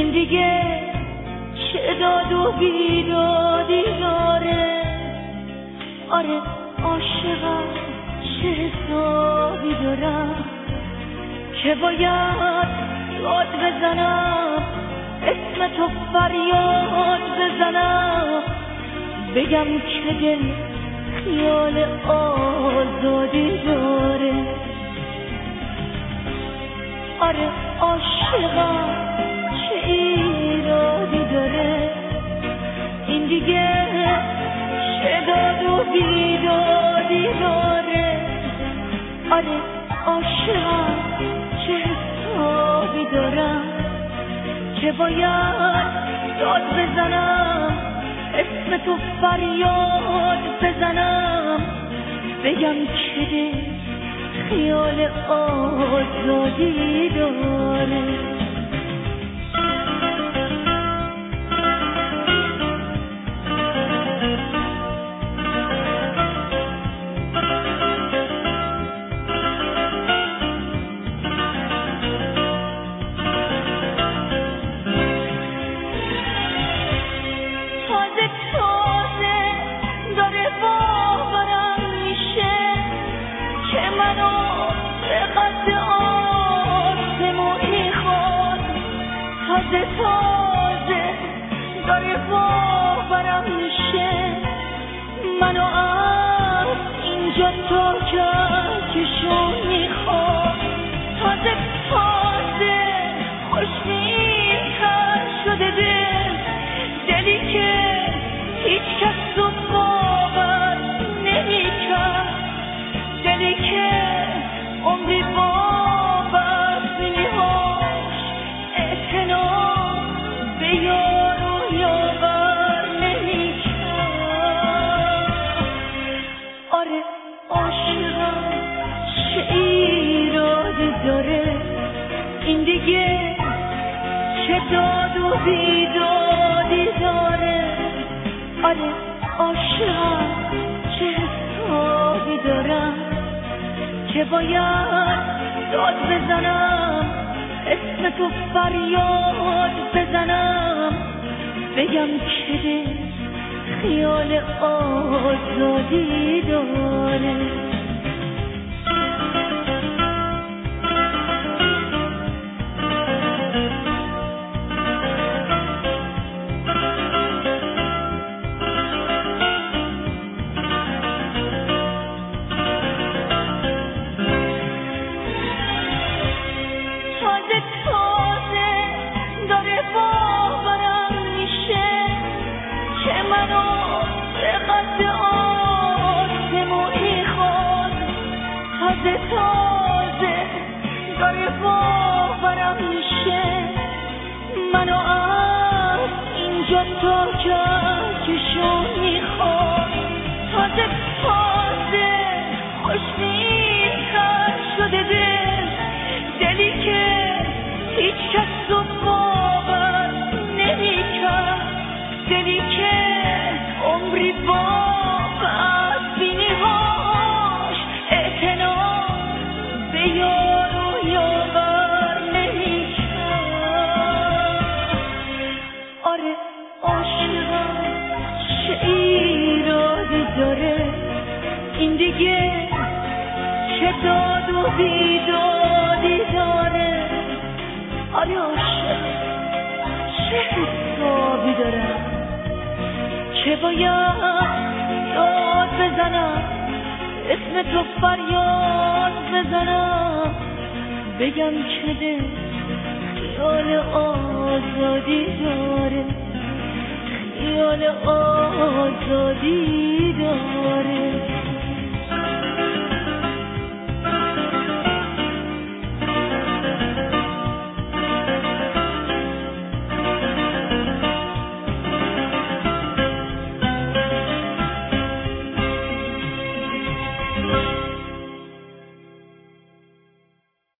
این دیگه چه داد و بیدادی داره. آره عاشقم چه حسابی دارم که باید داد بزنم، اسم تو فریاد بزنم، بگم که دل خیال آزادی داره. آره عاشقم چه ایرادی داره، این دیگه چه داد و بیدادی داره. آره عاشقم چه حسابی دارم که باید داد بزنم، اسم تو فریاد بزنم، بگم که دل خیال آزادی داره. تازه داره باورم میشه منو از اینجا تا کهکشون میخواد. تازه خوش‌نیم‌تر شده دلی که هیچ کس رو باور نمی‌کرد، دلی که عمری باور بینی‌هاش اعتنا به یار و یاور نمی‌کرد. آره عاشقم چه ایرادی داره، این دیگه چه داد و بیدادی داره. آره عاشقم چه حسابی دارم که باید داد بزنم، اسم تو فریاد بزنم، بگم که دل خیال آزادی داره. تازه داره باورم میشه منو از اینجا تا کهکشون میخواد. تازه خوش‌نیم‌تر شده دلی که هیچ کس رو باور نمی‌کرد، دلی که عمری باور بینی‌هاش اعتنا به یار و یاور نمی‌کرد. آره عاشقم چه ایرادی داره، این دیگه چه داد و بیدادی داره. آره عاشق چه حسابی دارم که باید داد بزنم، اسم تو فریاد بزنم، بگم که دل خیال آزادی داره، خیال آزادی داره.